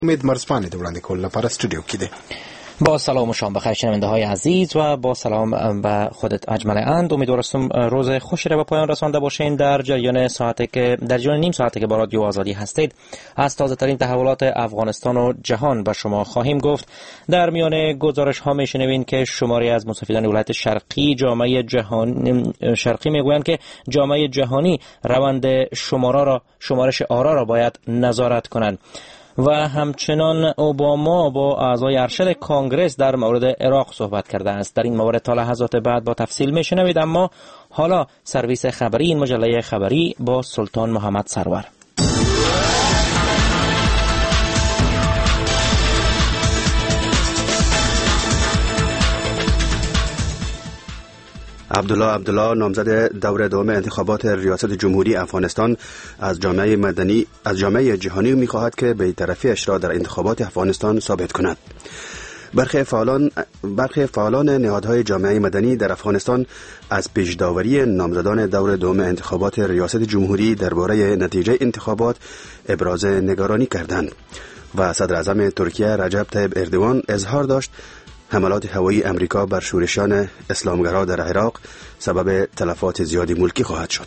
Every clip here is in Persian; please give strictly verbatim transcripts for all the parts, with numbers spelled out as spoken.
امید مرزپانی د وړاندې کولو لپاره استودیو کې دی. با سلام و شام بخیر شنونده های عزیز و با سلام به خودت اجمل اند. امیدوارم روز خوشی را به پایان رسانده باشین. در جریان ساعتی که در جریان نیم ساعتی که با رادیو آزادی هستید از تازه ترین تحولات افغانستان و جهان به شما خواهیم گفت. در میان گزارش ها میشنوین که شماری از مستفیدان ولایت شرقی جامعه جهان شرقی میگویند که جامعه جهانی روند شمارا را شمارش آرا را باید نظارت کنند. و همچنان اوباما با اعضای ارشد کانگرس در مورد عراق صحبت کرده است. در این مورد تا لحظات بعد با تفصیل میشنوید، اما حالا سرویس خبری این مجله خبری با سلطان محمد سرور. عبدالله عبدالله نامزد دور دوم انتخابات ریاست جمهوری افغانستان از جامعه مدنی از جامعه جهانی می‌خواهد که بی‌طرفی‌اش را در انتخابات افغانستان ثابت کند. برخی فعالان برخی فعالان نهادهای جامعه مدنی در افغانستان از پیش‌داوری نامزدان دور دوم انتخابات ریاست جمهوری درباره نتیجه انتخابات ابراز نگرانی کردند و صدر اعظم ترکیه رجب طیب اردوان اظهار داشت حملات هوایی امریکا بر شورشیان اسلامگرا در عراق سبب تلفات زیادی ملکی خواهد شد.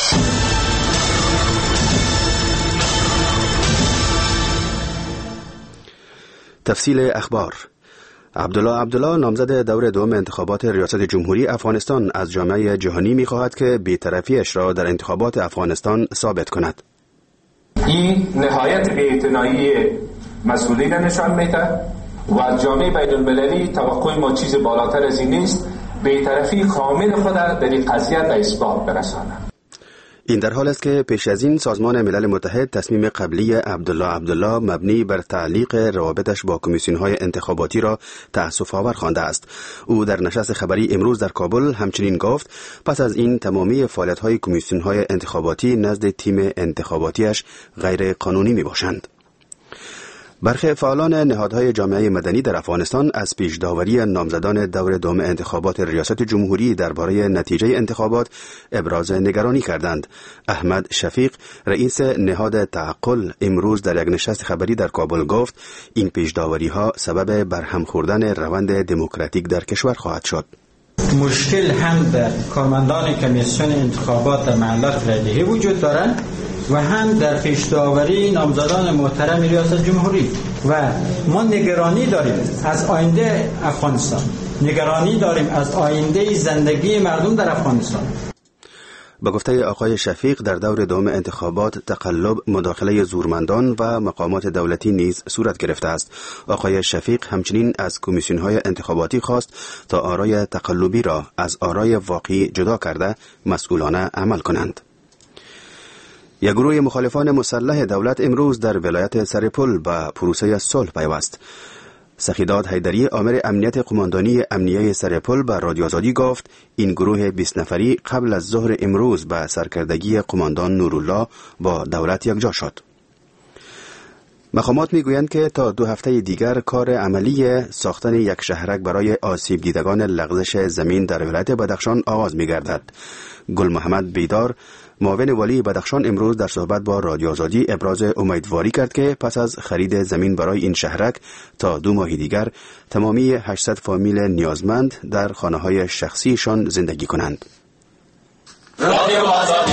تفصیل اخبار. عبدالله عبدالله نامزد دور دوم انتخابات ریاست جمهوری افغانستان از جامعه جهانی می‌خواهد که بی‌طرفی‌اش را در انتخابات افغانستان ثابت کند. این نهایت بی‌اعتنایی مسئولین نشان می‌دهد و از جامعه بین المللی توقع ما چیز بالاتر از این نیست بی‌طرفی کامل خود در این قضیه به اثبات برساند. این در حال است که پیش از این سازمان ملل متحد تصمیم قبلی عبدالله عبدالله مبنی بر تعلیق روابطش با کمیسیون‌های انتخاباتی را تأسف‌آور خوانده است. او در نشست خبری امروز در کابل همچنین گفت پس از این تمامی فعالیت‌های کمیسیون‌های انتخاباتی نزد تیم انتخاباتیش غیر قانونی می‌باشند. برخی فعالان نهادهای جامعه مدنی در افغانستان از پیش‌داوری نامزدان دور دوم انتخابات ریاست جمهوری درباره نتیجه انتخابات ابراز نگرانی کردند. احمد شفیق رئیس نهاد تعقل امروز در یک نشست خبری در کابل گفت این پیش‌داوری‌ها سبب برهم خوردن روند دموکراتیک در کشور خواهد شد. مشکل هم در کارمندان کمیسیون انتخابات در محلات رایدهی وجود دارد و هم در پیش‌داوری نامزدان محترم ریاست جمهوری و ما نگرانی داریم از آینده افغانستان، نگرانی داریم از آینده زندگی مردم در افغانستان. به گفته آقای شفیق در دور دوم انتخابات تقلب، مداخله زورمندان و مقامات دولتی نیز صورت گرفته است. آقای شفیق همچنین از کمیسیون‌های انتخاباتی خواست تا آرای تقلبی را از آرای واقعی جدا کرده مسئولانه عمل کنند. یک گروه مخالفان مسلح دولت امروز در ولایت سرپل به پروسه صلح پیوست. سخیداد حیدری آمر امنیت قماندانی امنیه سرپل به رادیو آزادی گفت این گروه بیست نفری قبل از ظهر امروز به سرکردگی قماندان نورالله با دولت یکجا شد. مقامات میگویند که تا دو هفته دیگر کار عملی ساختن یک شهرک برای آسیب دیدگان لغزش زمین در ولایت بدخشان آغاز می‌گردد. گل محمد بیدار معاون والی بدخشان امروز در صحبت با رادیو آزادی ابراز امیدواری کرد که پس از خرید زمین برای این شهرک تا دو ماه دیگر تمامی هشتصد فامیل نیازمند در خانه‌های شخصیشان زندگی کنند. رادیو آزادی.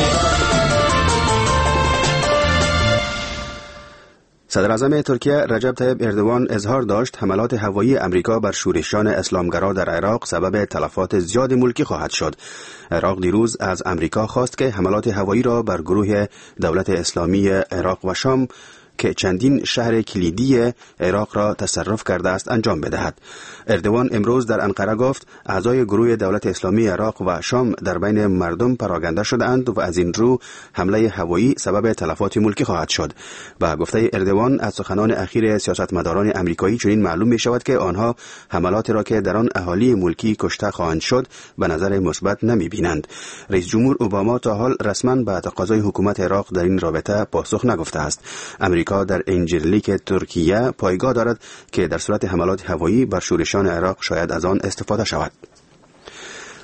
صدر اعظم ترکیه رجب طیب اردوان اظهار داشت حملات هوایی امریکا بر شورشیان اسلامگرا در عراق سبب تلفات زیاد ملکی خواهد شد. عراق دیروز از امریکا خواست که حملات هوایی را بر گروه دولت اسلامی عراق و شام که چندین شهر کلیدی عراق را تصرف کرده است انجام بدهد. اردوان امروز در انقره گفت اعضای گروه دولت اسلامی عراق و شام در بین مردم پراگنده شدند و از این رو حمله هوایی سبب تلفات ملکی خواهد شد. با گفته اردوان از سخنان اخیر سیاستمداران امریکایی چنین معلوم می شود که آنها حملات را که در آن اهالی ملکی کشته خواهند شد به نظر مثبت نمی بینند. رئیس جمهور اوباما تا حال رسما به تقاضای حکومت عراق در این رابطه پاسخ نگفته است. امریکا در انجیرلیک ترکیه پایگاه دارد که در صورت حملات هوایی بر شورشیان عراق شاید از آن استفاده شود.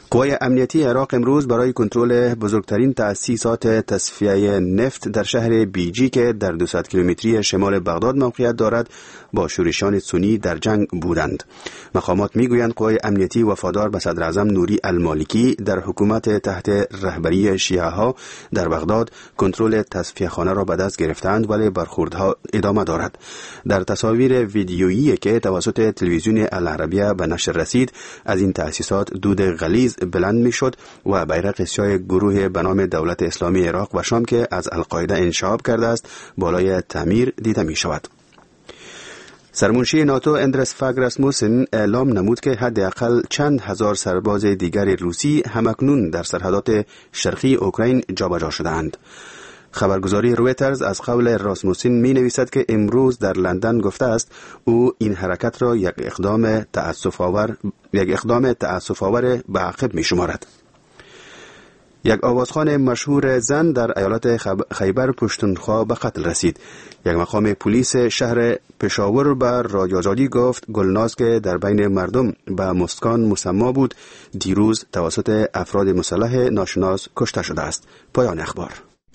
قوای امنیتی عراق امروز برای کنترل بزرگترین تأسیسات تصفیه نفت در شهر بیجی که در دویست کیلومتری شمال بغداد موقعیت دارد با شورشیان سنی در جنگ بودند. مقامات میگویند قوای امنیتی وفادار به صدر اعظم نوری المالکی در حکومت تحت رهبری شیعه ها در بغداد کنترل تصفیه خانه را به دست گرفتند، ولی برخوردها ادامه دارد. در تصاویر ویدیویی که توسط تلویزیون العربیه به نشر رسید، از این تأسیسات دود غلیظ بلند می شد و بیرق سیاه گروه به نام دولت اسلامی عراق و شام که از القاعده انشعاب کرده است بالای تعمیر دیده می شود. سرمنشی ناتو اندرس فاگ راسموسن اعلام نمود که حداقل چند هزار سرباز دیگر روسی همکنون در سرحدات شرقی اوکراین جابجا شده‌اند. خبرگزاری رویترز از قول راسموسن می نویسد که امروز در لندن گفته است او این حرکت را یک اقدام تأسف آور یک اقدام تأسف آور به عقب می شمارد. یک آوازخوان مشهور زن در ایالت خیبر پشتونخوا به قتل رسید. یک مقام پلیس شهر پشاور به رادیو آزادی گفت گلناز که در بین مردم به مسکان مسما بود دیروز توسط افراد مسلح ناشناس کشته شده است. پایان اخبار.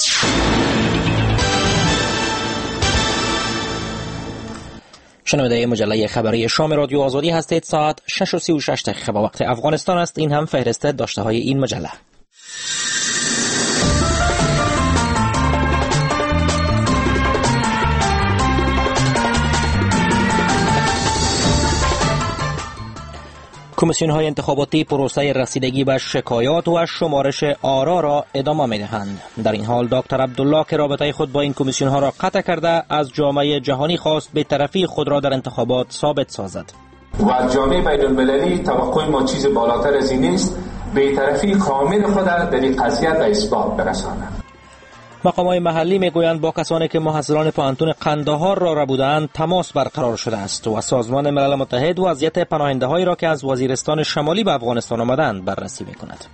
شنونده مجله خبری شام رادیو آزادی هستید. ساعت شش و سی و شش دقیقه با وقت افغانستان است. این هم فهرست داشته های این مجله. کمیسیون های انتخاباتی پروسه رسیدگی به شکایات و شمارش آرا را ادامه می دهند. در این حال دکتر عبدالله که رابطه خود با این کمیسیون ها را قطع کرده، از جامعه جهانی خواست بی‌طرفی خود را در انتخابات ثابت سازد. و از جامعه بین المللی توقع ما چیز بالاتر از این نیست، بی‌طرفی کامل خود در این قضیه به اثبات برساند. مقامات محلی میگویند با کسانی که محصلان پانتون قندهار را ربودند تماس برقرار شده است و سازمان ملل متحد وضعیت پناهنده‌هایی را که از وزیرستان شمالی به افغانستان آمدند بررسی می‌کند.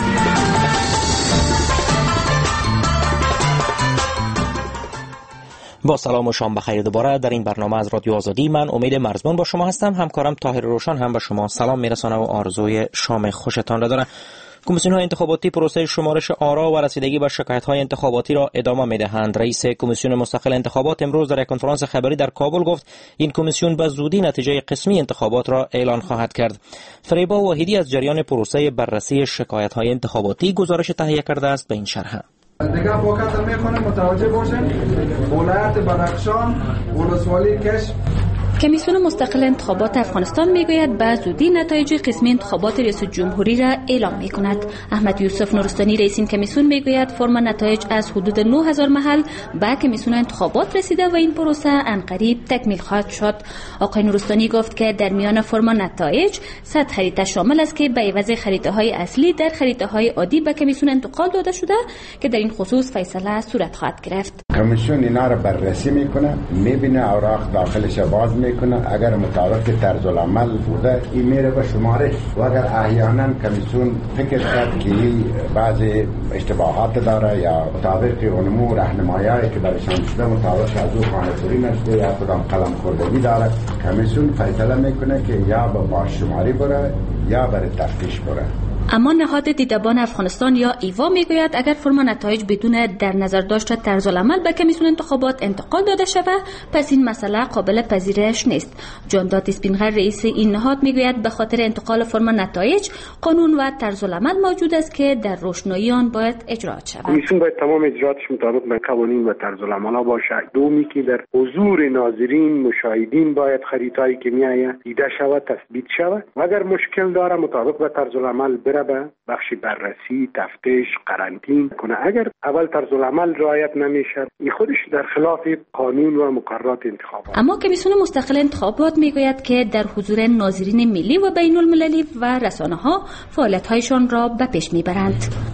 با سلام و شام بخیر دوباره در این برنامه از رادیو آزادی. من امید مرزبان با شما هستم. همکارم طاهر روشن هم به شما سلام میرسانه و آرزوی شام خوشتان را دارم. کمیسیون های انتخاباتی پروسه شمارش آرا و رسیدگی به شکایت های انتخاباتی را ادامه می‌دهند. رئیس کمیسیون مستقل انتخابات امروز در یک کنفرانس خبری در کابل گفت این کمیسیون به زودی نتیجه قسمی انتخابات را اعلان خواهد کرد. فریبا واحدی از جریان پروسه بررسی شکایت های انتخاباتی گزارش تهیه کرده است. به این شرح دیگه فوکس می‌خونم متوجه باشین. ولایت بدخشان، ولسوالی کشم. کمیسیون مستقل انتخابات افغانستان میگوید به زودی نتایج قسمی انتخابات ریاست جمهوری را اعلام میکند. احمد یوسف نورستانی رئیس این کمیسیون میگوید فرم نتایج از حدود نه هزار محل به کمیسیون انتخابات رسیده و این پروسه عنقریب تکمیل خواهد شد. آقای نورستانی گفت که در میان فرم نتایج صد خریطه شامل است که به عوض خریطه های اصلی در خریطه های عادی به کمیسیون انتقال داده شده که در این خصوص فیصله صورت خواهد گرفت. کمیسیون اینا را بررسی میکنه، میبینه اوراق داخلش باز میکنه، اگر مطابق طرز العمل بوده این میره به شمارش و اگر احیانا کمیسیون فکر کرد که بعضی اشتباهات داره یا مطابق اونمو راهنمایی‌ای که برشان شده مطابق از او خانه‌پوری نشده یا کدام قلم خوردگی داره، کمیسیون فیصله میکنه که یا به بازشماری بره یا برای تفتیش بره. اما نهاد دیدبان افغانستان یا ایوا میگوید اگر فرم نتایج بدون در نظر داشته طرز العمل به کمیسیون انتخابات انتقال داده شود پس این مسئله قابل پذیرش نیست. جانداد اسپینغر رئیس این نهاد میگوید به خاطر انتقال فرم نتایج قانون و طرز العمل موجود است که در روشنایی آن باید اجرا شود. کمیسیون باید تمام اجراتش مطابق به قوانین و طرز العمل باشه. دومی که در حضور ناظرین مشاهدین باید خریطه‌ای که میآید دیده شود تثبیت شود و اگر مشکل داره مطابق به طرز العمل به بخش بررسی، تفتیش، قرنطین کنه. اگر اول طرز العمل رعایت نمیشه این خودش در خلاف قانون و مقررات انتخابات. اما کمیسیون مستقل انتخابات میگوید که در حضور ناظرین ملی و بین المللی و رسانه‌ها فعالیت‌هایشان را به پیش میبرند.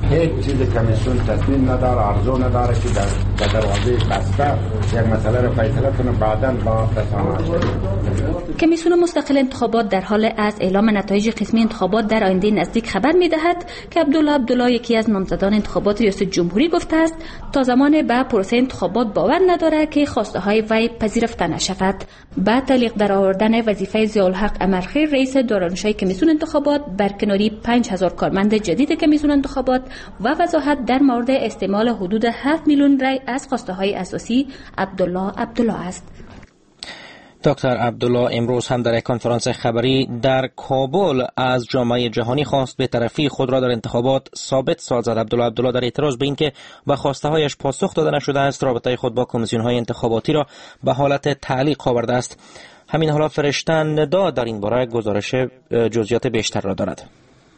هیچ چیز کمیسیون تصمیم نداره، عرضو نداره که در در دروازه بسته یک مسئله رو فیصله کنه بعداً با رسانه. کمیسیون مستقل انتخابات در حال از اعلام نتایج قسمی انتخابات در آینده نزدیک خبر می‌دهد که عبدالله عبدالله یکی از نامزدان انتخابات ریاست جمهوری گفته است تا زمان به پروسه انتخابات باور ندارد که خواسته های وی پذیرفته نشود. با تعلیق در آوردن وظیفه ضیاءالحق امرخیل رئیس دارالانشای کمیسیون انتخابات برکناری پنج هزار کارمند جدید کمیسیون انتخابات و وضاحت در مورد استعمال حدود هفت میلیون رای از خواسته های اساسی، عبدالله عبدالله است. دکتر عبدالله امروز هم در یک کنفرانس خبری در کابل از جامعه جهانی خواست به طرفی خود را در انتخابات ثابت سازد. عبدالله عبدالله در اعتراض به اینکه به خواسته هایش پاسخ داده نشده است، رابطه خود با کمیسیون های انتخاباتی را به حالت تعلیق آورده است. همین حالا فرشته ندا در این باره گزارش جزئیات بیشتر را دارد.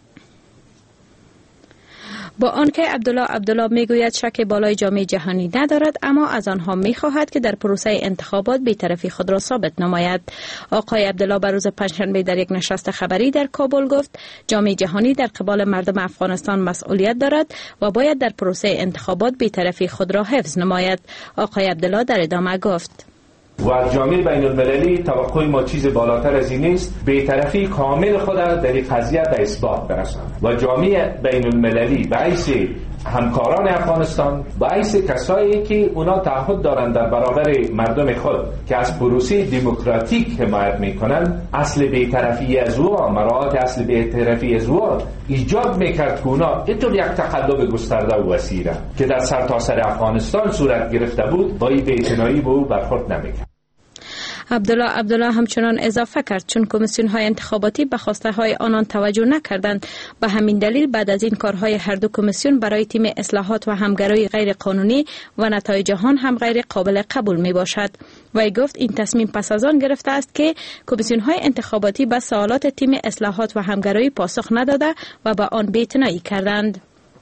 با آنکه عبدالله عبدالله میگوید شک بالای جامعه جهانی ندارد، اما از آنها میخواهد که در پروسه انتخابات بی‌طرفی خود را ثابت نماید. آقای عبدالله بر روز پنجشنبه در یک نشست خبری در کابل گفت جامعه جهانی در قبال مردم افغانستان مسئولیت دارد و باید در پروسه انتخابات بی‌طرفی خود را حفظ نماید. آقای عبدالله در ادامه گفت و از جامعه بین المللی توقع ما چیز بالاتر از این نیست، بی‌طرفی کامل خود در این قضیه به اثبات برساند و جامعه بین المللی به حیث همکاران افغانستان، به حیث کسایی که اونا تعهد دارند در برابر مردم خود که از پروسه دموکراتیک حمایت میکنند، اصل بی‌طرفی از او، مراعات اصل بی‌طرفی از او ایجاد میکرد که اونا اینطور یک تقلب گسترده و وسیع که در سرتاسر افغانستان صورت گرفته بود با این بی‌اعتنایی به او برخورد نمیکرد. عبدالله عبدالله همچنان اضافه کرد چون کمیسیون های انتخاباتی به خواسته های آنان توجه نکردند، به همین دلیل بعد از این کارهای هر دو کمیسیون برای تیم اصلاحات و همگرای غیر قانونی و نتایج آن هم غیر قابل قبول می باشد. وی گفت این تصمیم پس از آن گرفته است که کمیسیون های انتخاباتی به سوالات تیم اصلاحات و همگرایی پاسخ نداده و به آن بی‌اعتنایی کردند.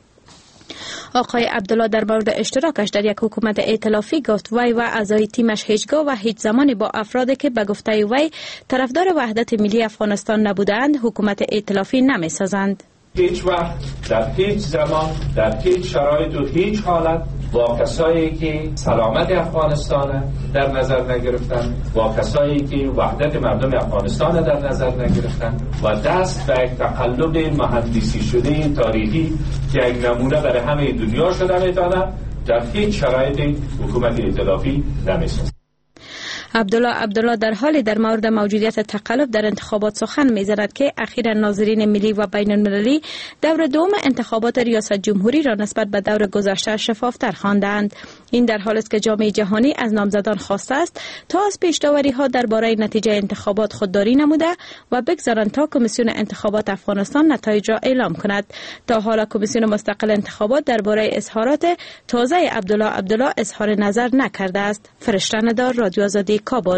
آقای عبدالله در مورد اشتراکش در یک حکومت ائتلافی گفت وی و اعضای تیمش هیچگاه و هیچ زمانی با افرادی که به گفته وی طرفدار وحدت ملی افغانستان نبودند حکومت ائتلافی نمی سازند. هیچ وقت در هیچ زمان در هیچ شرایط و هیچ حالت با کسایی که سلامت افغانستان در نظر نگرفتن، با کسایی که وحدت مردم افغانستان در نظر نگرفتن و دست به یک تقلب مهندسی شده تاریخی که یک نمونه برای همه دنیا شده میتونه، در هیچ شرایطی حکومت ائتلافی نمیسازد. عبدالله عبدالله در حالی در مورد موجودیت تقلب در انتخابات سخن می‌زند که اخیراً ناظرین ملی و بین المللی دور دوم انتخابات ریاست جمهوری را نسبت به دور گذشته شفافتر خواندند. این در حالی است که جامعه جهانی از نامزدان خواسته است تا از پیش‌داوری‌ها درباره نتیجه انتخابات خودداری نموده و بگذارند تا کمیسیون انتخابات افغانستان نتایج را اعلام کند. تا حالا کمیسیون مستقل انتخابات درباره اظهارات تازه عبدالله عبدالله اظهار نظر نکرده است. فرشته ندار، رادیو آزادی، کابل.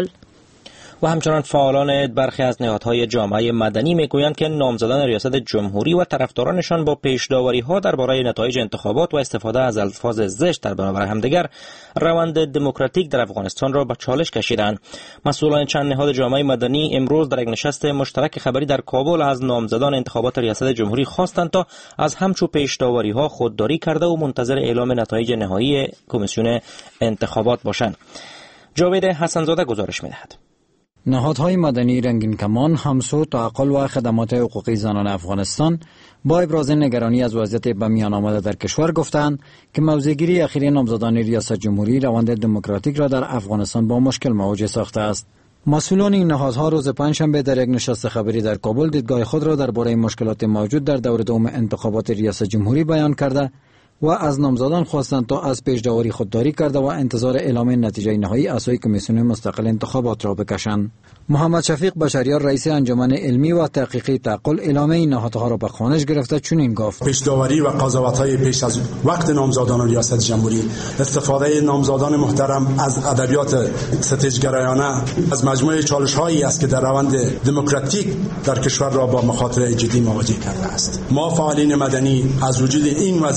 و همچنان فعالان برخی از نهادهای جامعه مدنی میگویند که نامزدان ریاست جمهوری و طرفدارانشان با پیش‌داوری‌ها درباره نتایج انتخابات و استفاده از الفاظ زشت در برابر همدیگر روند دموکراتیک در افغانستان را به چالش کشیدند. مسئولان چند نهاد جامعه مدنی امروز در یک نشست مشترک خبری در کابل از نامزدان انتخابات ریاست جمهوری خواستند تا از همچو پیش‌داوری‌ها خودداری کرده و منتظر اعلام نتایج نهایی کمیسیون انتخابات باشند. جاوید حسن‌زاده گزارش می‌دهد. نهادهای مدنی رنگین کمان، همسو، تعقل و خدمات حقوقی زنان افغانستان با ابراز نگرانی از وضعیت به میان آمده در کشور گفتند که موضع‌گیری اخیر نامزدان ریاست جمهوری روند دموکراتیک را در افغانستان با مشکل مواجه ساخته است. مسئولان این نهادها روز پنجشنبه در یک نشست خبری در کابل دیدگاه خود را درباره مشکلات موجود در دور دوم انتخابات ریاست جمهوری بیان کرده و از نامزدان خواستند تا از پیش‌داوری خودداری کرده و انتظار اعلام نتیجه نهایی اعضای کمیسیون مستقل انتخابات را بکشند. محمد شفیق بشریار رئیس انجمن علمی و تحقیقی تعقل اعلام این نهادها را به خوانش گرفته چنین گفت: پیش‌داوری و قضاوت‌های پیش از وقت نامزدان ریاست جمهوری، استفاده نامزدان محترم از ادبیات ستیزگرایانه از مجموعه چالش‌هایی است که در روند دموکراتیک در کشور را با مخاطر جدی مواجه کرده است. ما فعالین مدنی از وجود این وضعیت پیش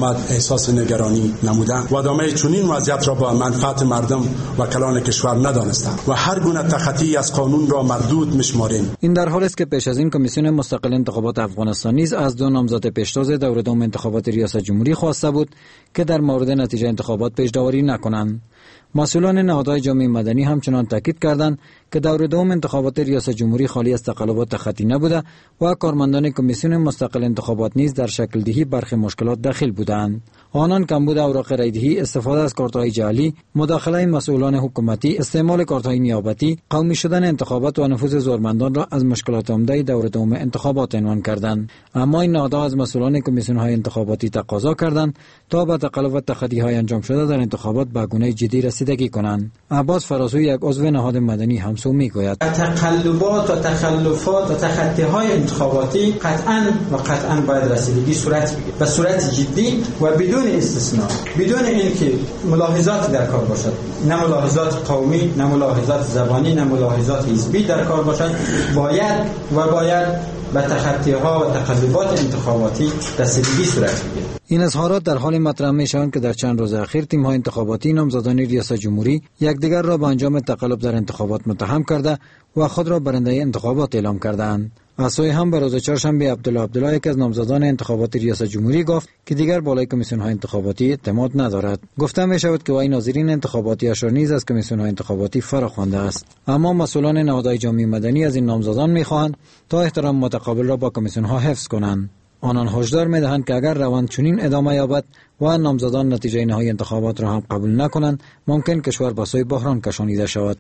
آمد احساس نگرانی نمودند و ادامه چنین وضعیت را با منفعت مردم و کلان کشور ندانستند و هر گونه تخطی از قانون را مردود می‌شماریم. این در حالی است که پیش از این کمیسیون مستقل انتخابات افغانستان نیز از دو نامزد پیشتاز دور دوم انتخابات ریاست جمهوری خواسته بود که در مورد نتیجه انتخابات پیش‌داوری نکنند. مسئولان نهادهای جامعه مدنی همچنان تاکید کردند که دور دوم انتخابات ریاست جمهوری خالی از تقلبات تخطی نبوده و کارمندان کمیسیون مستقل انتخابات نیز در شکل دهی برخی مشکلات داخل بودند. آنان کمبود اوراق رایدهی، استفاده از کارت‌های جعلی، مداخله مسئولان حکومتی، استعمال کارت‌های نیابتی، قومی شدن انتخابات و نفوذ زورمندان را از مشکلات عمده دور دوم انتخابات عنوان کردند. اما این نهادها از مسئولان کمیسیون‌های انتخاباتی تقاضا کردند تا به تقلب و تخطی‌های انجام شده در انتخابات به گونه جدی رسیدگی کنند. عباس فراسوی، یک عضو نهاد مدنی، همسو میگوید تقلبات و تخلفات و تخطی‌های انتخاباتی قطعاً و قطعاً باید رسیدگی صورت بگیرد و صورت جدی و بدون استثناء، بدون اینکه ملاحظات در کار باشد، نه ملاحظات قومی، نه ملاحظات زبانی، نه ملاحظات حزبی در کار باشد. باید و باید به تخطی‌ها و تقلبات انتخاباتی رسیدگی صورت بگیرد. این اظهارات در حال مطرح می‌شوند که در چند روز اخیر تیم‌های انتخاباتی نامزدان ریاست جمهوری یکدیگر را به انجام تقلب در انتخابات متهم کرده و خود را برنده انتخابات اعلام کردند. از سوی هم به روز چهارشنبه عبدالله عبدالله، یک از نامزدان انتخابات ریاست جمهوری، گفت که دیگر بالای کمیسیون‌های انتخاباتی اعتماد ندارد. گفته می‌شود که وی ناظرین انتخاباتی اشار نیز از کمیسیون‌های انتخاباتی فراخوانده است. اما مسئولان نهادهای جامعه مدنی از این نامزدان می‌خواهند تا احترام متقابل را با کمیسیون‌ها حفظ کنند. آنان هشدار می‌دهند که اگر روند چنین ادامه یابد و نامزدان نتیجه نهایی انتخابات را هم قبول نکنند، ممکن کشور به سوی بحران کشانیده شود.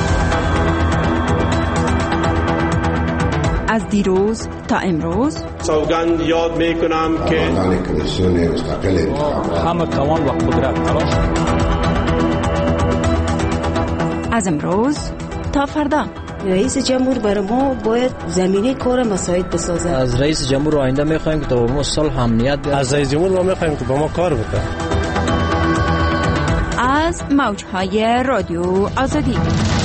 از دیروز تا امروز سوگند یاد میکنم که کمیسیون مستقل انتخابات همه توان و قدرت تلاش. از امروز تا فردا رئیس جمهور برای ما باید زمینه کار مساعد بسازه. از رئیس جمهور آینده میخوایم که تا به ما صلح امنیت بیاره. از رئیس جمهور ما میخوایم که با ما کار بکنه. از موجهای رادیو آزادی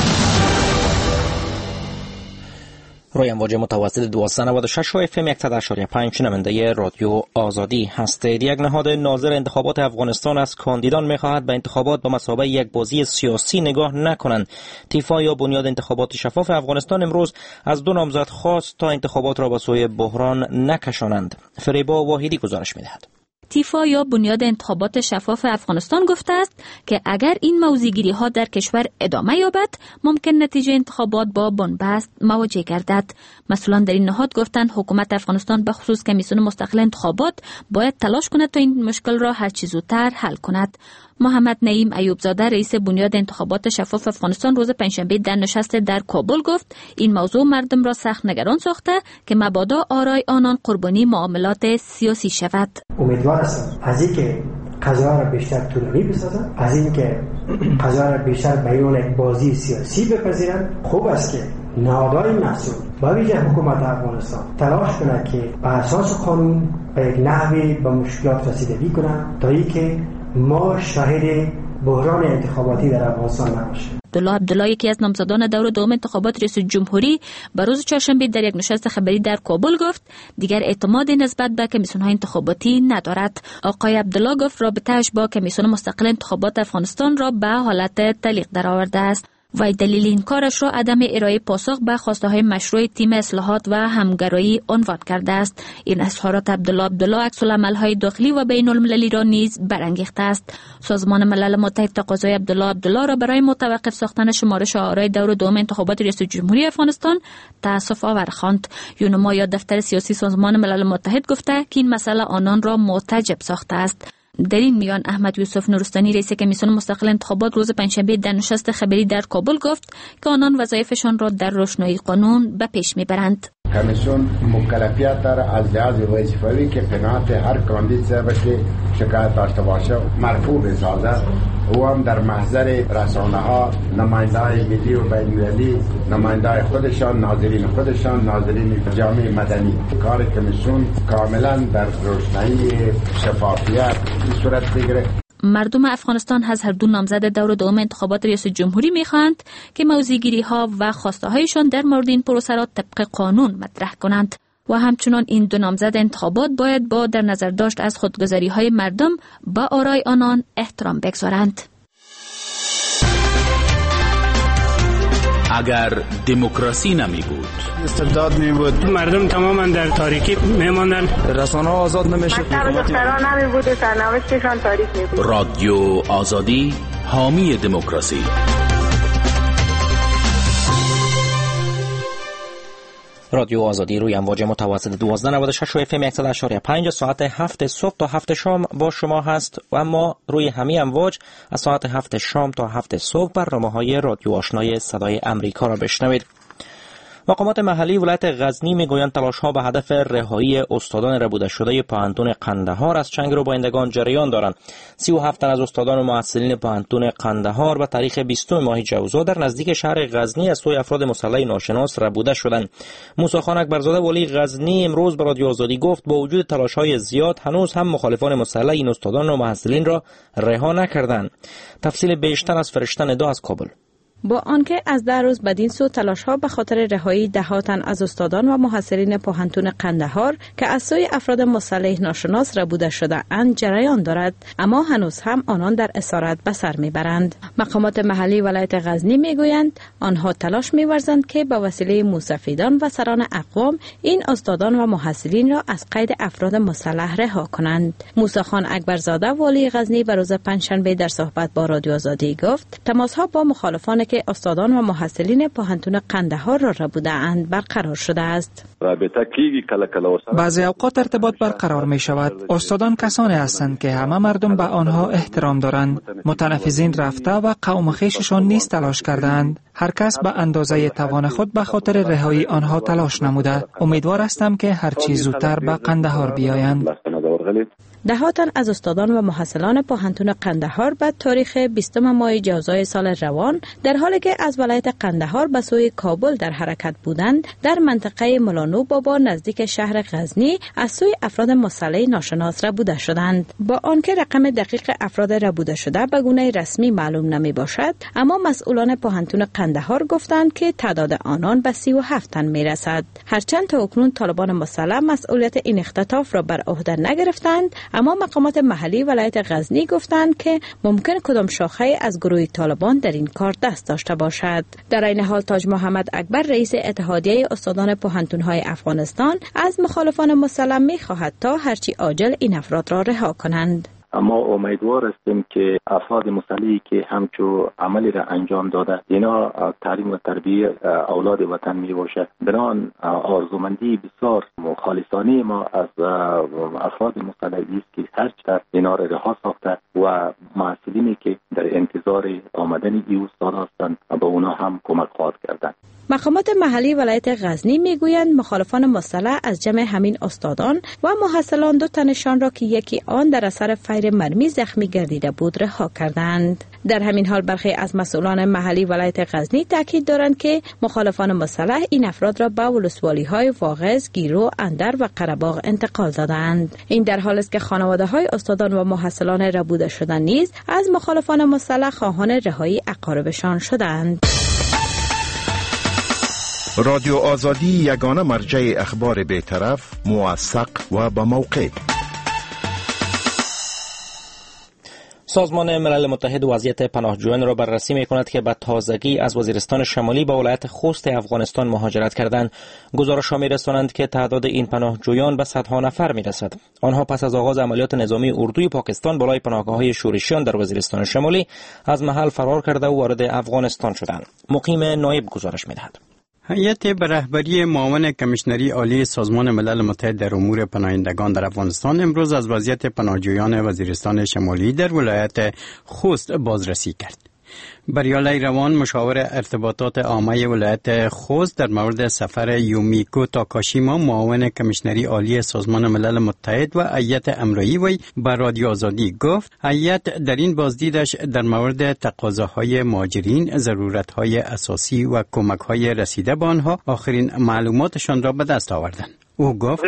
روی امواج متوسط دویست و نود و شش اف ام صد و اشاره پنج شنونده رادیو آزادی هستید. یک نهاد ناظر انتخابات افغانستان از کاندیدان می‌خواهد به انتخابات به مثابه یک بازی سیاسی نگاه نکنند. تیفا یا بنیاد انتخابات شفاف افغانستان امروز از دو نامزد خواست تا انتخابات را به سوی بحران نکشانند. فریبا واحدی گزارش می‌دهد. تیفا یا بنیاد انتخابات شفاف افغانستان گفته است که اگر این موضوعگیری ها در کشور ادامه یابد، ممکن نتیجه انتخابات با بنبست مواجه گردد. مسئولان در این نهاد گفتند حکومت افغانستان به خصوص کمیسیون مستقل انتخابات باید تلاش کند تا این مشکل را هر چه زودتر حل کند. محمد نعیم ایوبزاده، رئیس بنیاد انتخابات شفاف افغانستان، روز پنجشنبه در نشست در کابل گفت این موضوع مردم را سخت نگران ساخته که مبادا آرای آنان قربانی معاملات سیاسی شود. امیدوار هستم از اینکه قضا را بیشتر طولانی بسازند، از اینکه قضا را بیشتر به عنوان بازی سیاسی بپذیرند. خوب است که نهادهای مسئول با ویژه حکومت افغانستان تلاش کنند که به اساس قانون به یک نحوی به مشکلات رسیدگی کنند تا اینکه ما شاهد بحران انتخاباتی در افغانستان نباشیم. عبدالله عبدالله، یکی از نامزدان دور دوم انتخابات ریاست جمهوری، به روز چهارشنبه در یک نشست خبری در کابل گفت دیگر اعتماد نسبت به کمیسیون‌های انتخاباتی ندارد. آقای عبدالله گفت رابطه‌اش با کمیسیون مستقل انتخابات افغانستان را به حالت تعلیق درآورده است. و دلیل این کارش را عدم ارائه پاسخ به خواسته‌های مشروع تیم اصلاحات و همگرایی عنوان کرده است. این اظهارات عبدالله عبدالله عکس‌العمل‌های داخلی و بین‌المللی را نیز برانگیخته است. سازمان ملل متحد تقاضای عبدالله عبدالله را برای متوقف ساختن شمارش آرای دور دوم انتخابات ریاست جمهوری افغانستان تأسف آور خواند. یونما یا دفتر سیاسی سازمان ملل متحد گفته که این مسئله آنان را معتجب ساخته است. در این میان احمد یوسف نورستانی، رئیس کمیسیون مستقل انتخابات، روز پنجشنبه در نشست خبری در کابل گفت که آنان وظایفشان را در روشنایی قانون به پیش میبرند. کمیسیون مکلفیت داره از لحاظ وظیفوی که قناعت هر کاندید صاحب که شکایت داشته باشه مرفوع بسازد. او هم در محضر رسانه ها نماینده‌های ملی و بین‌المللی، نماینده‌های خودشان، ناظرین خودشان، ناظرین جامعه مدنی، کار کمیسیون کاملا در روشنایی شفافیت صورت بگیره. مردم افغانستان از هر دو نامزد دور دوم انتخابات ریاست جمهوری می‌خواهند که موضوعگیری ها و خواسته هایشان در مورد این پروسه را طبق قانون مطرح کنند. و همچنان این دو نامزد انتخابات باید با در نظر داشت از خودگذاری های مردم به آرای آنان احترام بگذارند. اگر دموکراسی نمی بود، استبداد می بود، مردم تماما در تاریکی می ماندن، رسانه ها آزاد نمی شد، دختران نمی بود و سرنوشتشان تاریک می بود. رادیو آزادی حامی دموکراسی. رادیو آزادی روی امواج متوسط دوازده نود و شش و اف ام صد و هشت و پنج ساعت هفت صبح تا هفت شام با شما هست و اما روی همین امواج از ساعت هفت شام تا هفت صبح برنامه‌های رادیو آشنای صدای امریکا را بشنوید. مقامات محلی ولایت غزنی میگویند تلاش‌ها به هدف رهایی استادان ربوده شده پانتون قندهار از چنگ روبایندگان جریان دارند. سی و هفت تن از استادان و معسلین پانتون قندهار به تاریخ بیستم ماه جوزا در نزدیک شهر غزنی از سوی افراد مسلح ناشناس ربوده شدند. موسی خان اکبرزاده والی غزنی امروز به رادیو آزادی گفت با وجود تلاش‌های زیاد هنوز هم مخالفان مسلح این استادان و معسلین را رها نکردند. تفصیل بیشتر از فرشته ندا از کابل. با آنکه از ده روز بدین سو تلاش‌ها به خاطر رهایی ده تن از استادان و محصلین پوهنتون قندهار که از سوی افراد مسلح ناشناس ربوده شده اند جریان دارد، اما هنوز هم آنان در اسارت به سر میبرند. مقامات محلی ولایت غزنی میگویند آنها تلاش می‌ورزند که با وسیله موسفیدان و سران اقوام این استادان و محصلین را از قید افراد مسلح رها کنند. موسی خان اکبرزاده والی غزنی به روز پنجشنبه در صحبت با رادیو آزادی گفت تماس‌ها با مخالفان که استادان و محصلین پوهنتون قندهار را ربوده اند برقرار شده است. بعضی اوقات ارتباط برقرار می شود. استادان کسانی هستند که همه مردم به آنها احترام دارند. متنفذین رفته و قوم خویششان نیز تلاش کردند. هر کس به اندازه توان خود به خاطر رهایی آنها تلاش نموده. امیدوار هستم که هر چیز زودتر به قندهار بیایند. ده تن از استادان و محصلان پوهنتون قندهار بعد تاریخ بیستم ماه جوزای سال روان در حالی که از ولایت قندهار به سوی کابل در حرکت بودند در منطقه ملانو بابا نزدیک شهر غزنی از سوی افراد مسلح ناشناس ربوده شدند. با آنکه رقم دقیق افراد ربوده شده به گونه رسمی معلوم نمی باشد، اما مسئولان پوهنتون قندهار گفتند که تعداد آنان به سی و هفت تن می رسد. هرچند تا اکنون طالبان مسلح مسئولیت این اختطاف را بر عهده نگرفتند، اما مقامات محلی ولایت غزنی گفتند که ممکن کدام شاخه از گروه طالبان در این کار دست داشته باشد. در این حال تاج محمد اکبر رئیس اتحادیه استادان پوهنتون‌های افغانستان از مخالفان مسلح می‌خواهد تا هرچی عاجل این افراد را رها کنند. اما امیدوار هستیم که افراد مسلحی که همچو عملی را انجام داده اینا تعلیم و تربیت اولاد وطن می باشه. بنان آرزومندی بسیار خالصانه ما از افراد مسلحی است که هر چطور اینا را رها ساخته و معسلینی که در انتظار آمدن ای استاد هستند به اونا هم کمک خواهد کردند. مقامات محلی ولایت غزنی میگویند مخالفان مسلح از جمع همین استادان و محصلان دو تنشان را که یکی آن در اثر فیر مرمی زخمی گردیده بود رها کردند. در همین حال برخی از مسئولان محلی ولایت غزنی تاکید دارند که مخالفان مسلح این افراد را به ولسوالی‌های واغظ، گیرو، اندر و قره‌باغ انتقال دادند. این در حالی است که خانواده‌های استادان و محصلان ربوده شده نیز از مخالفان مسلح خواهان رهایی اقاربشان شدند. رادیو آزادی یگانه مرجع اخبار بی‌طرف، موثق و با موقع. سازمان ملل متحد وضعیت پناهجویان را بررسی می‌کند که به تازگی از وزیرستان شمالی به ولایت خوست افغانستان مهاجرت کردند. گزارش‌ها می‌رسانند که تعداد این پناهجویان به صدها نفر می‌رسد. آنها پس از آغاز عملیات نظامی اردوی پاکستان بالای پناهگاه‌های شورشیان در وزیرستان شمالی از محل فرار کرده و وارد افغانستان شدند. مقیم نایب گزارش می‌دهد. هیئت به رهبری معاون کمیشنری عالی سازمان ملل متحد در امور پناهندگان در افغانستان امروز از وضعیت پناهجویان وزیرستان شمالی در ولایت خوست بازرسی کرد. بریالی روان مشاور ارتباطات عامه ولایت خوست در مورد سفر یومیکو تاکاشیما معاون کمیشنری عالی سازمان ملل متحد و هیئت امرایی وی به رادیو آزادی گفت هیئت در این بازدیدش در مورد تقاضاهای مهاجرین، ضرورتهای اساسی و کمکهای رسیده به آنها آخرین معلوماتشان را به دست آوردند. او گفت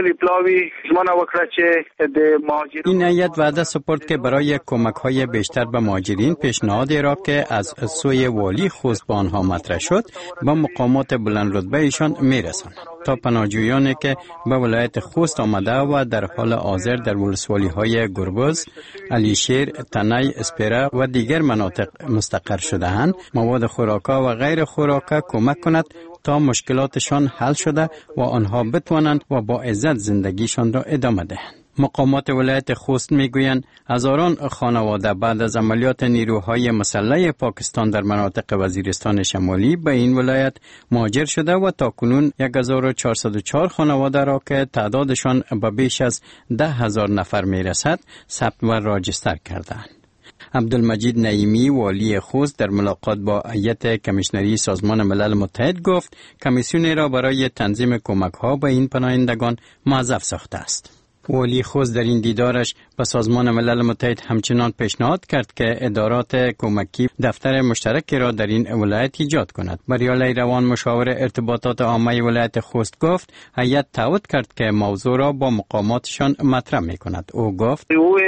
این هیئت وعده سپرد که برای کمک های بیشتر به مهاجرین پیشنهادی را که از سوی والی خوست با آنها مطرح شد به مقامات بلند رتبه ایشان میرساند تا پناهجویانی که به ولایت خوست آمده و در حال حاضر در ولسوالی های گربز، علیشیر، تنی، اسپیره و دیگر مناطق مستقر شده‌اند مواد خوراکا و غیر خوراکا کمک کند تا مشکلاتشان حل شده و آنها بتوانند و با عزت زندگیشان را ادامه دهند. مقامات ولایت خوست میگویند هزاران خانواده بعد از عملیات نیروهای مسلح پاکستان در مناطق وزیرستان شمالی به این ولایت مهاجر شده و تاکنون هزار و چهارصد و چهار خانواده را که تعدادشان به بیش از ده هزار نفر میرسد ثبت و راجستر کردند. عبدالمجید نعیمی والی خوست در ملاقات با هیئت کمیشنری سازمان ملل متحد گفت کمیسیونی را برای تنظیم کمک ها به این پناهندگان موظف ساخته است. والی خوست در این دیدارش به سازمان ملل متحد همچنان پیشنهاد کرد که ادارات کمکی دفتر مشترکی را در این ولایت ایجاد کند. بریال روان مشاور ارتباطات عامه ولایت خوست گفت هیئت تعهد کرد که موضوع را با مقاماتشان مطرح می کند. او گفت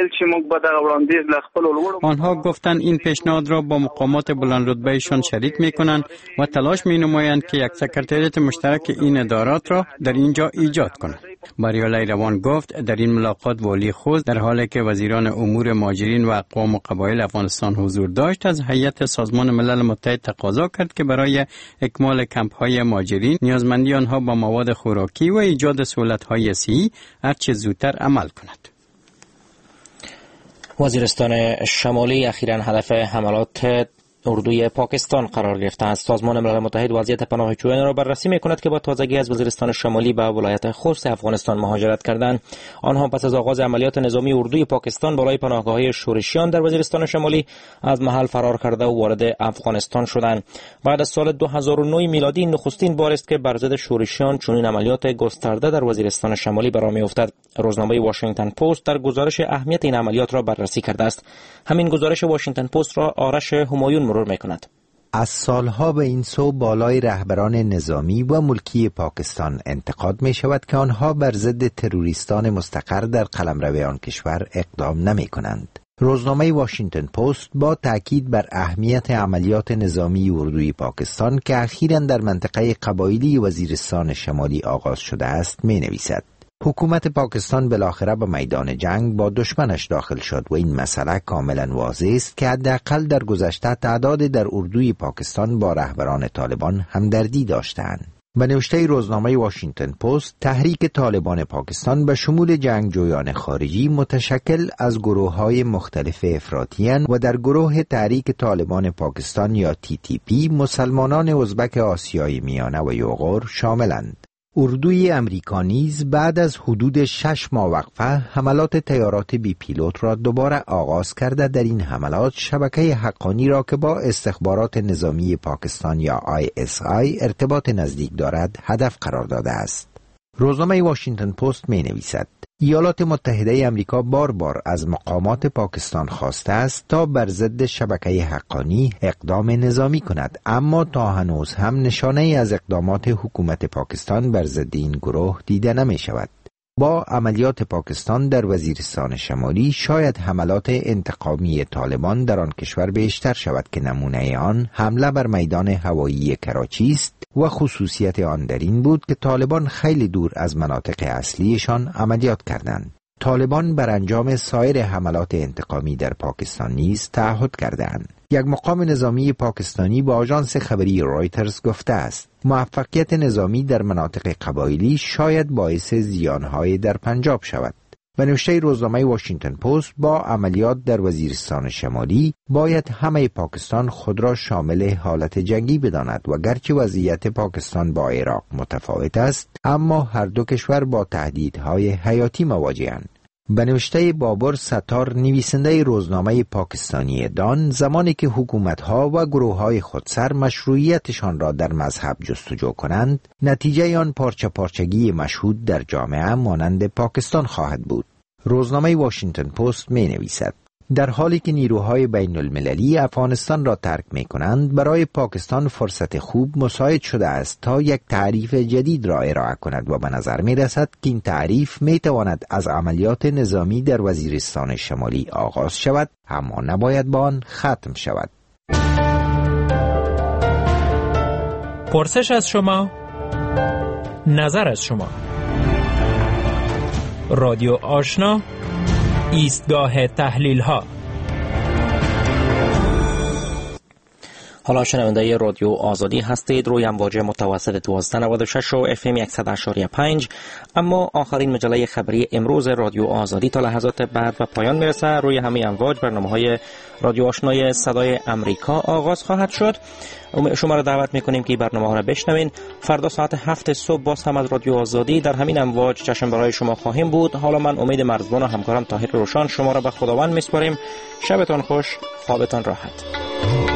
آنها گفتند این پیشنهاد را با مقامات بلند رتبهشان شریک می کنند و تلاش می نمایند که یک سکرتریات مشترک این ادارات را در اینجا ایجاد کنند. بریال روان گفت در این ملاقات والی خوست در حالی که وزیران امور مهاجرین و اقوام و قبایل افغانستان حضور داشت از هیئت سازمان ملل متحد تقاضا کرد که برای اکمال کمپ های مهاجرین نیازمندی آنها با مواد خوراکی و ایجاد سهولت های صحی هرچه زودتر عمل کند. وزیرستان شمالی اخیراً هدف حملات اردوی پاکستان قرار گرفته است. سازمان ملل متحد وضعیت پناهجویان را بررسی می‌کند که با تازگی از وزیرستان شمالی به ولایت خوست افغانستان مهاجرت کردند. آنها پس از آغاز عملیات نظامی اردوی پاکستان بالای پناهگاه‌های شورشیان در وزیرستان شمالی از محل فرار کرده و وارد افغانستان شدند. بعد از سال دو هزار و نه میلادی نخستین بار است که بر ضد شورشیان چنین عملیات گسترده در وزیرستان شمالی برآ می‌افتد. روزنامه واشنگتن پست در گزارش اهمیت این عملیات را بررسی کرده است. همین گزارش واشنگتن پست را آرش همایون مرور می‌کند. از سالها به این سو بالای رهبران نظامی و ملکی پاکستان انتقاد می شود که آنها بر ضد تروریستان مستقر در قلمرو آن کشور اقدام نمی کنند. روزنامه واشنگتن پست با تاکید بر اهمیت عملیات نظامی اردوی پاکستان که اخیراً در منطقه قبایلی وزیرستان شمالی آغاز شده است می نویسد حکومت پاکستان بالاخره به میدان جنگ با دشمنش داخل شد و این مسئله کاملا واضح است که حداقل در گذشته تعداد در اردوی پاکستان با رهبران طالبان همدردی داشتند. به نوشته روزنامه واشنگتن پست، تحریک طالبان پاکستان به شمول جنگجویان خارجی متشکل از گروه‌های مختلف افراطی‌اند و در گروه تحریک طالبان پاکستان یا تی تی پی مسلمانان ازبک آسیای میانه و یوغور شاملند. اردوی امریکا نیز بعد از حدود شش ماه وقفه حملات طیارات بی پیلوت را دوباره آغاز کرده. در این حملات شبکه حقانی را که با استخبارات نظامی پاکستان یا آی اس آی ارتباط نزدیک دارد هدف قرار داده است. روزنامه واشنگتن پست می نویسد ایالات متحده امریکا بار بار از مقامات پاکستان خواسته است تا بر ضد شبکه حقانی اقدام نظامی کند، اما تا هنوز هم نشانه ای از اقدامات حکومت پاکستان بر ضد این گروه دیده نمی شود. با عملیات پاکستان در وزیرستان شمالی شاید حملات انتقامی طالبان در آن کشور بیشتر شود که نمونه آن حمله بر میدان هوایی کراچی است و خصوصیت آن در این بود که طالبان خیلی دور از مناطق اصلیشان عملیات کردند. طالبان بر انجام سایر حملات انتقامی در پاکستان نیز تعهد کردند. یک مقام نظامی پاکستانی با آژانس خبری رایترز گفته است موفقیت نظامی در مناطق قبایلی شاید باعث زیانهای در پنجاب شود. به نوشته روزنامه واشنگتن پست، با عملیات در وزیرستان شمالی باید همه پاکستان خود را شامل حالت جنگی بداند و گرچه وضعیت پاکستان با عراق متفاوت است، اما هر دو کشور با تهدیدهای حیاتی مواجه‌اند. به نوشته بابر ستار، نویسنده روزنامه پاکستانی دان، زمانی که حکومت‌ها و گروه‌های خودسر مشروعیتشان را در مذهب جستجو کنند، نتیجه آن پارچه پارچگی مشهود در جامعه مانند پاکستان خواهد بود. روزنامه واشنگتن پست می نویسد در حالی که نیروهای بین المللی افغانستان را ترک می کنند، برای پاکستان فرصت خوب مساعد شده است تا یک تعریف جدید را ارائه کند و به نظر می رسد که این تعریف می تواند از عملیات نظامی در وزیرستان شمالی آغاز شود، اما نباید با آن ختم شود. پرسش از شما، نظر از شما. رادیو آشنا، ایستگاه تحلیل ها. حالا شنونده رادیو آزادی هستید روی امواج متوسط دوازده نود و شش و اف ام صد و شش و پنج. اما آخرین مجله خبری امروز رادیو آزادی تا لحظات بعد و پایان میرسه. روی همین امواج برنامه‌های رادیو آشنای صدای امریکا آغاز خواهد شد. شما را دعوت میکنیم که برنامه ها را بشنوین. فردا ساعت هفت صبح باز هم از رادیو آزادی در همین امواج چشم برای شما خواهیم بود. حالا من امید مرزبان و همکارم طاهر روشن شما را به خداوند میسپاریم. شبتان خوش، خوابتان راحت.